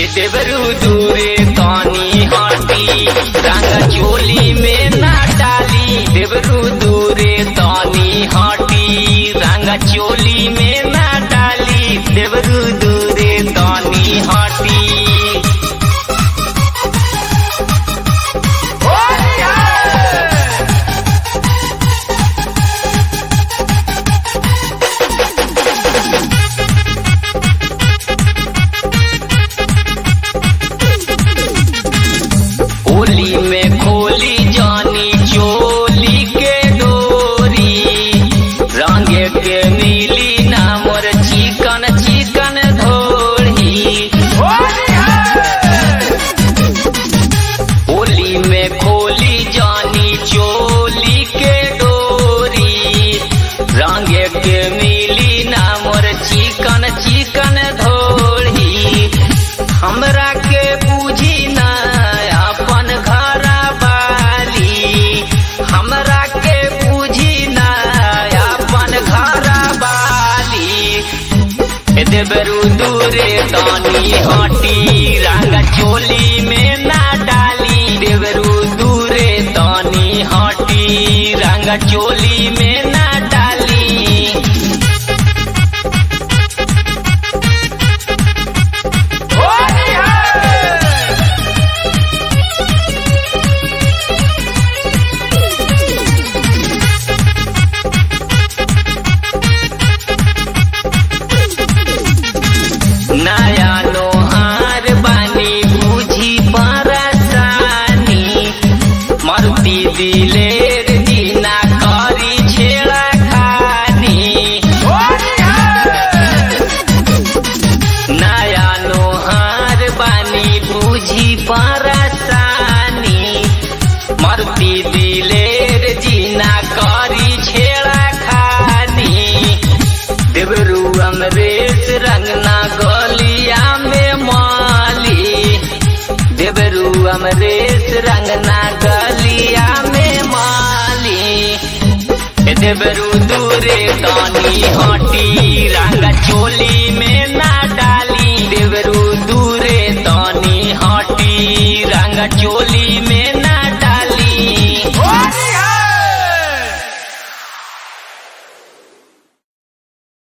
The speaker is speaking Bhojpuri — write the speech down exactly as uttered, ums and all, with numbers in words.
देवरू दूरे तानी हाटी रंगा चोली में ना डाली। देवरू दूरे तानी हाटी रंगा चोली में ना डाली। देवरू दूरे तानी हाटी। होली में खोली जानी चोली के डोरी रंगे के मिली ना मोर चिकन चिकन धोड़ी। होली में खोली जानी चोली के डोरी रंगे के मिली ना मोर चिकन चिकन धोड़ी। हमरा के बूझी ना अपन घरा बाली। हमरा के बूझी ना अपन घरा बाली। देवरू दूरे तानी हाटी रंगा चोली में ना डाली। देवरू दूरे तानी हाटी रंगा चोली में ना डाली। नया लोहार बानी बूझी परेशानी। मारुति दिलेर दीना करी छेड़ा खानी। नया लोहार बानी बूझी परेशानी। मारुति दिलेर दीना करी छेड़ा खानी। देवरू अमरेश रंगना गलिया में माली। देवरू अमरेश रंगना गलिया में माली। देवरू दूरे तानी हाटी रंगा चोली में ना डाली। देवरू दूरे तानी हाटी रंगा चोली में